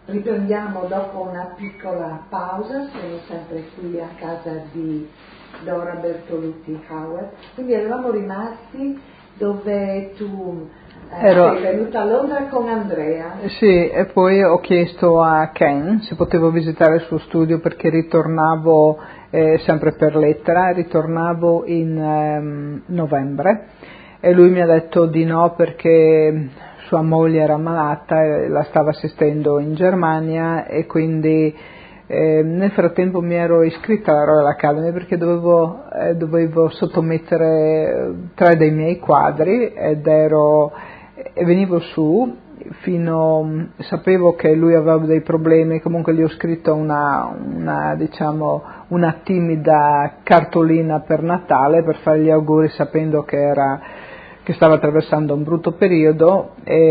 Riprendiamo dopo una piccola pausa, sono sempre qui a casa di Dora Bertolucci Howard. Quindi eravamo rimasti dove tu sei venuta a Londra con Andrea. Sì, e poi ho chiesto a Ken se potevo visitare il suo studio perché ritornavo, sempre per lettera, ritornavo in novembre e lui mi ha detto di no perché sua moglie era malata e la stava assistendo in Germania e quindi nel frattempo mi ero iscritta alla Royal Academy perché dovevo sottomettere 3 dei miei quadri e venivo su sapevo che lui aveva dei problemi, comunque gli ho scritto una timida cartolina per Natale per fare gli auguri sapendo che stava attraversando un brutto periodo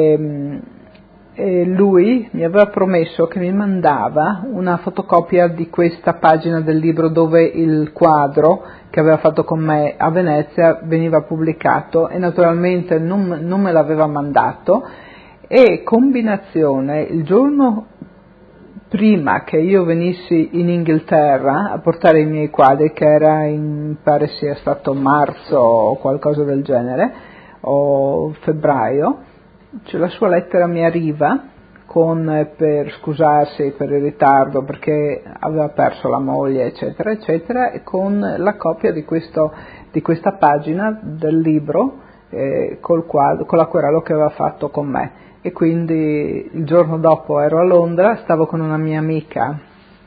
e lui mi aveva promesso che mi mandava una fotocopia di questa pagina del libro dove il quadro che aveva fatto con me a Venezia veniva pubblicato e naturalmente non me l'aveva mandato e combinazione il giorno prima che io venissi in Inghilterra a portare i miei quadri che pare sia stato marzo o qualcosa del genere o febbraio, cioè la sua lettera mi arriva per scusarsi per il ritardo perché aveva perso la moglie eccetera eccetera e con la copia di questa pagina del libro con l'acquarello che aveva fatto con me e quindi il giorno dopo ero a Londra, stavo con una mia amica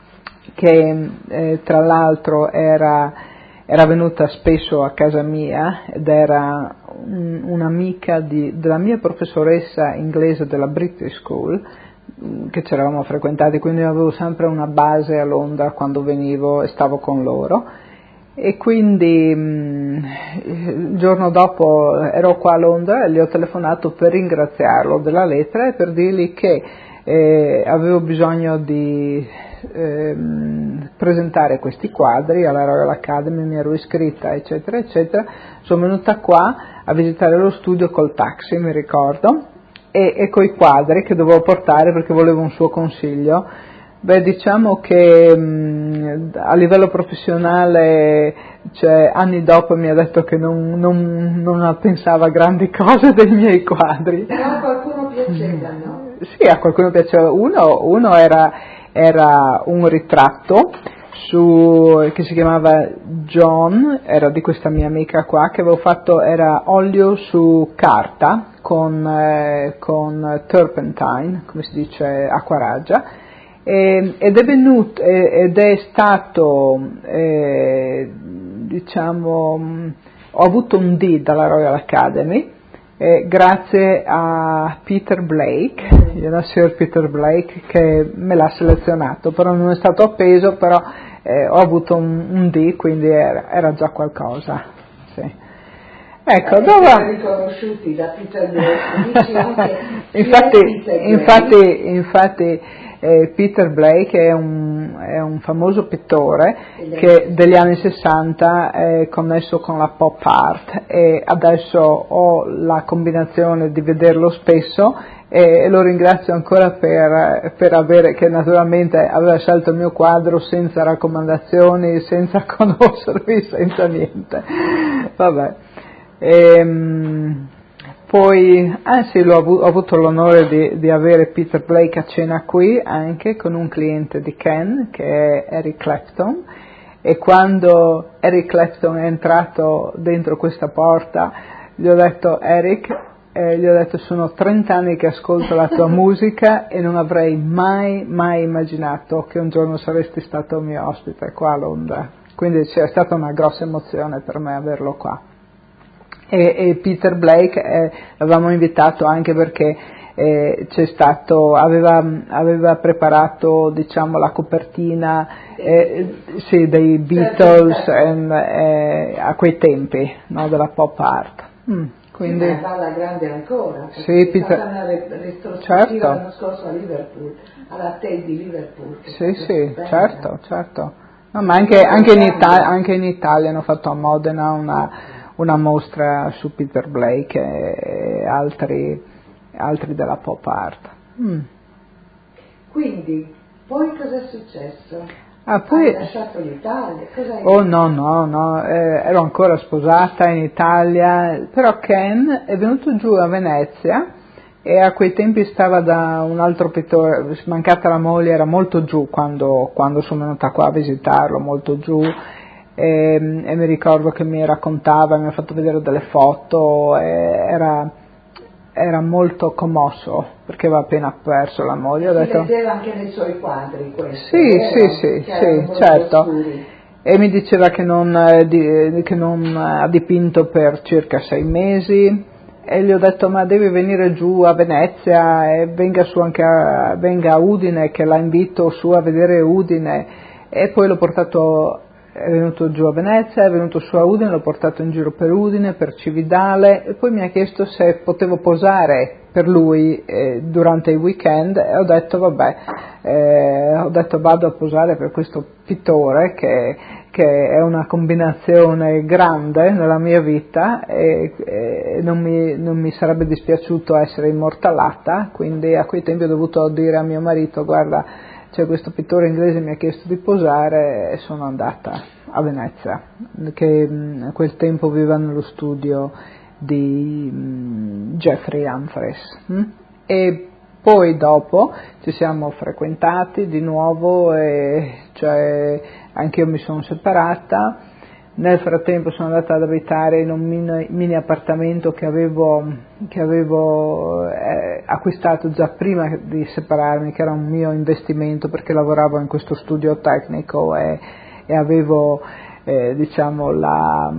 che tra l'altro era venuta spesso a casa mia ed era un'amica della mia professoressa inglese della British School che ci eravamo frequentati, quindi avevo sempre una base a Londra quando venivo e stavo con loro e quindi il giorno dopo ero qua a Londra e gli ho telefonato per ringraziarlo della lettera e per dirgli che avevo bisogno di presentare questi quadri alla Royal Academy, mi ero iscritta eccetera eccetera, sono venuta qua a visitare lo studio col taxi mi ricordo e coi quadri che dovevo portare perché volevo un suo consiglio. Beh, diciamo che a livello professionale, cioè, anni dopo mi ha detto che non pensava grandi cose dei miei quadri. Però a qualcuno piacevano. Sì, a qualcuno piaceva. Uno era un ritratto che si chiamava John, era di questa mia amica qua, che avevo fatto, era olio su carta con turpentine, come si dice, acquaraggia, ed è stato, ho avuto un D dalla Royal Academy, grazie a Peter Blake, Sir Peter Blake, che me l'ha selezionato, però non è stato appeso, però ho avuto un D, quindi era già qualcosa. Sì. Ecco, riconosciuti da Peter Blake, infatti Peter Blake è un famoso pittore che degli anni 60 è connesso con la pop art e adesso ho la combinazione di vederlo spesso e lo ringrazio ancora per avere, che naturalmente aveva scelto il mio quadro senza raccomandazioni, senza conoscermi, senza niente. Vabbè. Poi, sì, ho avuto l'onore di avere Peter Blake a cena qui anche con un cliente di Ken che è Eric Clapton e quando Eric Clapton è entrato dentro questa porta gli ho detto sono 30 anni che ascolto la tua musica e non avrei mai immaginato che un giorno saresti stato mio ospite qua a Londra, quindi c'è stata una grossa emozione per me averlo qua. E Peter Blake l'avevamo invitato anche perché aveva preparato, diciamo, la copertina dei Beatles a quei tempi, no, della pop art. Quindi sì, ma alla grande ancora, sì, è stata una retrospettiva l'anno scorso a Liverpool, alla Tate di Liverpool. Sì, certo. No, ma anche in Italia hanno fatto a Modena una mostra su Peter Blake e altri della pop art. Quindi, poi cosa è successo? Poi... Hai lasciato l'Italia? Cosa hai Oh no, ero ancora sposata in Italia, però Ken è venuto giù a Venezia e a quei tempi stava da un altro pittore, mancata la moglie, era molto giù quando sono venuta qua a visitarlo, molto giù, e mi ricordo che mi raccontava, mi ha fatto vedere delle foto, era molto commosso perché aveva appena perso la moglie. Ho detto, leggeva anche nei suoi quadri questo? Sì, certo. Oscuri. E mi diceva che non ha dipinto per circa 6 mesi e gli ho detto ma devi venire giù a Venezia e venga a Udine, che la invito su a vedere Udine. E poi l'ho portato, è venuto giù a Venezia, è venuto su a Udine, l'ho portato in giro per Udine, per Cividale, e poi mi ha chiesto se potevo posare per lui durante i weekend, e ho detto vabbè, vado a posare per questo pittore che è una combinazione grande nella mia vita e non mi sarebbe dispiaciuto essere immortalata, quindi a quei tempi ho dovuto dire a mio marito guarda, c'è questo pittore inglese mi ha chiesto di posare e sono andata a Venezia, che a quel tempo viveva nello studio di Jeffrey Humphreys. E poi dopo ci siamo frequentati di nuovo e cioè anche io mi sono separata. Nel frattempo sono andata ad abitare in un mini appartamento che avevo acquistato già prima di separarmi, che era un mio investimento perché lavoravo in questo studio tecnico e avevo diciamo la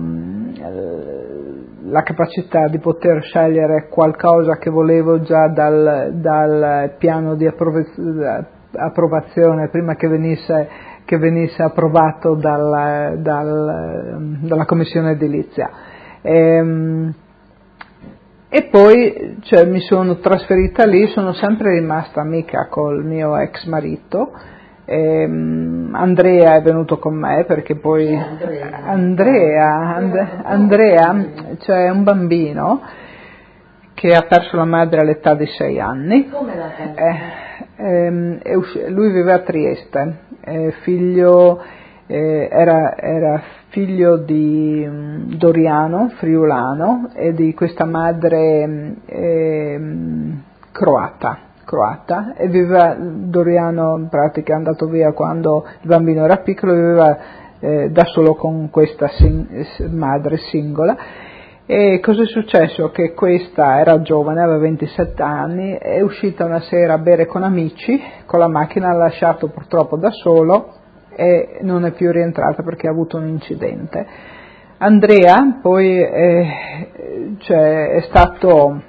capacità di poter scegliere qualcosa che volevo già dal piano di approvazione prima che venisse approvato dalla commissione edilizia. E poi mi sono trasferita lì, sono sempre rimasta amica col mio ex marito. Andrea è venuto con me perché poi Andrea c'è un bambino che ha perso la madre all'età di 6 anni. Come l'ha Lui viveva a Trieste, era figlio di Doriano, friulano, e di questa madre croata, e viveva, Doriano in pratica è andato via quando il bambino era piccolo, viveva da solo con questa madre singola. E cosa è successo? Che questa era giovane, aveva 27 anni, è uscita una sera a bere con amici, con la macchina, l'ha lasciato purtroppo da solo e non è più rientrata perché ha avuto un incidente. Andrea poi è stato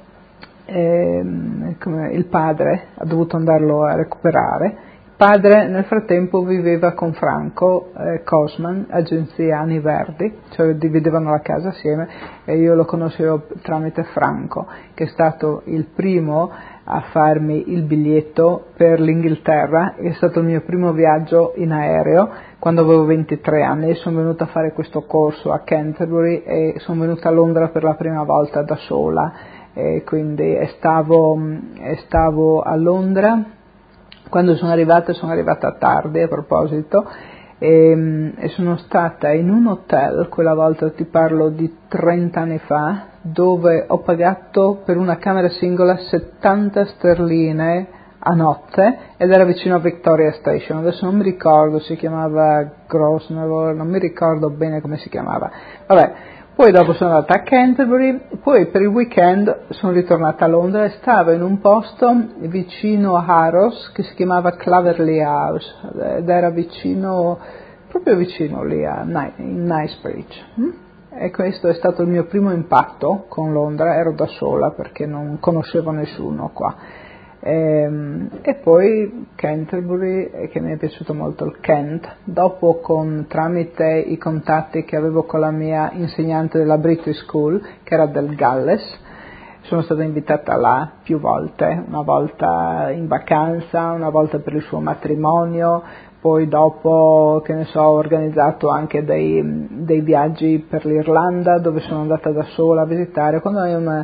il padre ha dovuto andarlo a recuperare. Il padre nel frattempo viveva con Franco Cosman, agenzia Ani Verdi, cioè dividevano la casa assieme e io lo conoscevo tramite Franco, che è stato il primo a farmi il biglietto per l'Inghilterra, è stato il mio primo viaggio in aereo quando avevo 23 anni, sono venuta a fare questo corso a Canterbury e sono venuta a Londra per la prima volta da sola. E quindi stavo a Londra. Quando sono arrivata tardi a proposito, e sono stata in un hotel, quella volta ti parlo di 30 anni fa, dove ho pagato per una camera singola 70 sterline a notte ed era vicino a Victoria Station. Adesso non mi ricordo, si chiamava Grosvenor, non mi ricordo bene come si chiamava. Vabbè. Poi dopo sono andata a Canterbury, poi per il weekend sono ritornata a Londra e stavo in un posto vicino a Harrows che si chiamava Claverley House ed era proprio vicino lì in Knightsbridge. E questo è stato il mio primo impatto con Londra, ero da sola perché non conoscevo nessuno qua. E poi Canterbury, che mi è piaciuto molto il Kent, dopo tramite i contatti che avevo con la mia insegnante della British School, che era del Galles, sono stata invitata là più volte, una volta in vacanza, una volta per il suo matrimonio, poi dopo, che ne so, ho organizzato anche dei viaggi per l'Irlanda dove sono andata da sola a visitare. Quando hai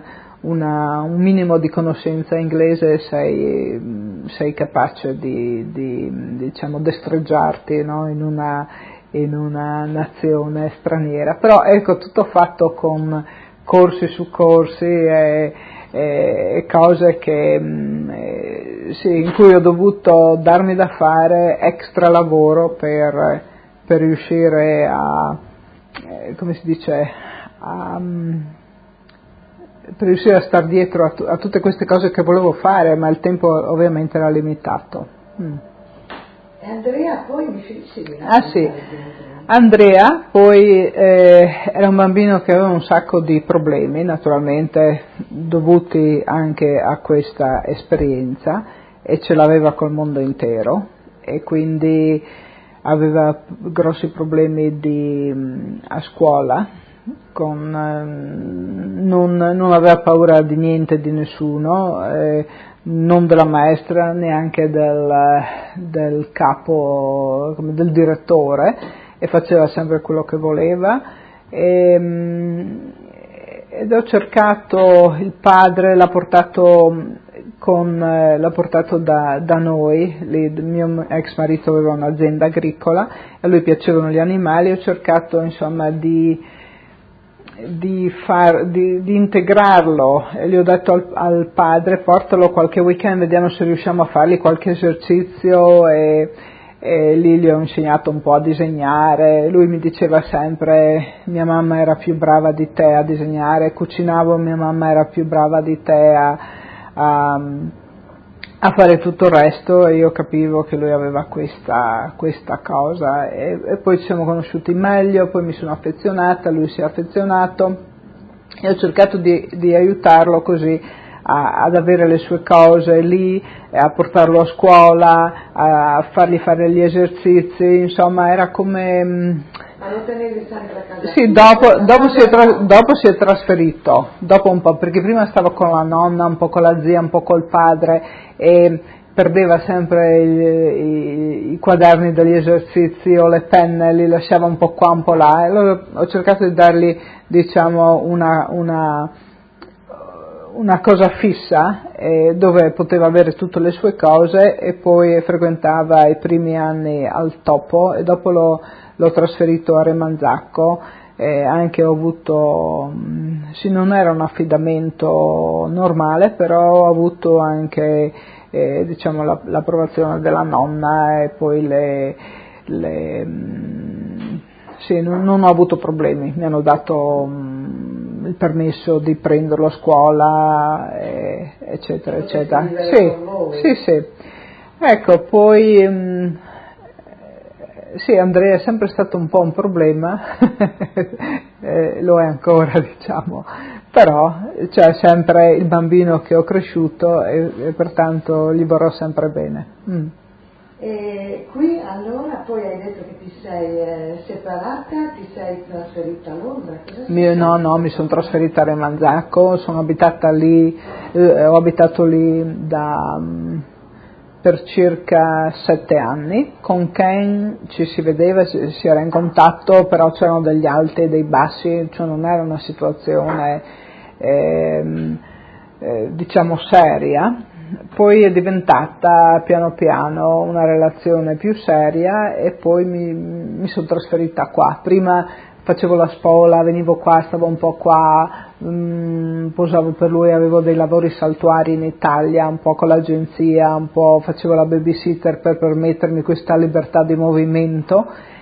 un minimo di conoscenza inglese sei capace di diciamo destreggiarti, no? in una nazione straniera. Però ecco, tutto fatto con corsi su corsi e cose che sì, in cui ho dovuto darmi da fare extra lavoro per riuscire a come si dice per riuscire a star dietro a tutte queste cose che volevo fare, ma il tempo ovviamente era limitato. E Andrea poi difficile. Ah sì, Andrea poi era un bambino che aveva un sacco di problemi, naturalmente dovuti anche a questa esperienza, e ce l'aveva col mondo intero, e quindi aveva grossi problemi a scuola, non aveva paura di niente e di nessuno, non della maestra, neanche del capo, del direttore, e faceva sempre quello che voleva. Ed ho cercato, il padre l'ha portato da noi, il mio ex marito aveva un'azienda agricola e a lui piacevano gli animali, ho cercato insomma di integrarlo, e gli ho detto al padre: portalo qualche weekend, vediamo se riusciamo a fargli qualche esercizio, e lì gli ho insegnato un po' a disegnare. Lui mi diceva sempre: mia mamma era più brava di te a disegnare, cucinavo, mia mamma era più brava di te a fare tutto il resto, e io capivo che lui aveva questa cosa, e poi ci siamo conosciuti meglio, poi mi sono affezionata, lui si è affezionato, e ho cercato di aiutarlo così ad avere le sue cose lì, a portarlo a scuola, a fargli fare gli esercizi, insomma era come... Ma lo tenevi sempre a casa? Sì, dopo si è trasferito, dopo un po', perché prima stava con la nonna, un po' con la zia, un po' col padre, e perdeva sempre i quaderni degli esercizi o le penne, li lasciava un po' qua, un po' là, e allora ho cercato di dargli, diciamo, una cosa fissa, dove poteva avere tutte le sue cose, e poi frequentava i primi anni al Topo, e dopo l'ho trasferito a Remanzacco. Anche ho avuto, sì, non era un affidamento normale, però ho avuto anche diciamo l'approvazione della nonna, e poi sì, non ho avuto problemi, mi hanno dato il permesso di prenderlo a scuola, eccetera eccetera. Sì. Ecco, poi sì, Andrea è sempre stato un po' un problema, lo è ancora, diciamo, però c'è sempre il bambino che ho cresciuto, e pertanto gli vorrò sempre bene. E qui allora poi hai detto che ti sei separata, ti sei trasferita a Londra? No, mi sono trasferita a Remanzacco, sono abitata lì, ho abitato lì per circa 7 anni. Con Ken ci si vedeva, si era in contatto, però c'erano degli alti e dei bassi, cioè non era una situazione diciamo seria. Poi è diventata piano piano una relazione più seria, e poi mi sono trasferita qua. Prima facevo la spola, venivo qua, stavo un po' qua, posavo per lui, avevo dei lavori saltuari in Italia, un po' con l'agenzia, un po' facevo la babysitter per permettermi questa libertà di movimento,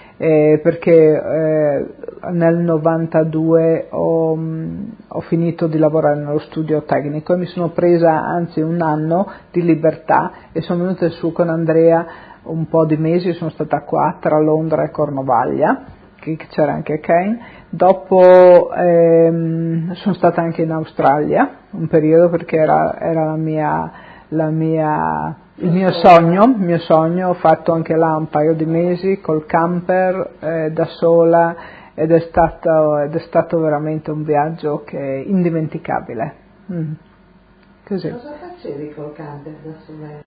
perché nel 92 ho finito di lavorare nello studio tecnico, e mi sono presa anzi un anno di libertà, e sono venuta su con Andrea un po' di mesi, sono stata qua tra Londra e Cornovaglia, che c'era anche Ken. Dopo sono stata anche in Australia un periodo, perché era il mio sogno. Ho fatto anche là un paio di mesi col camper, da sola, ed è stato veramente un viaggio che è indimenticabile. Così. Cosa facevi col camper da sola?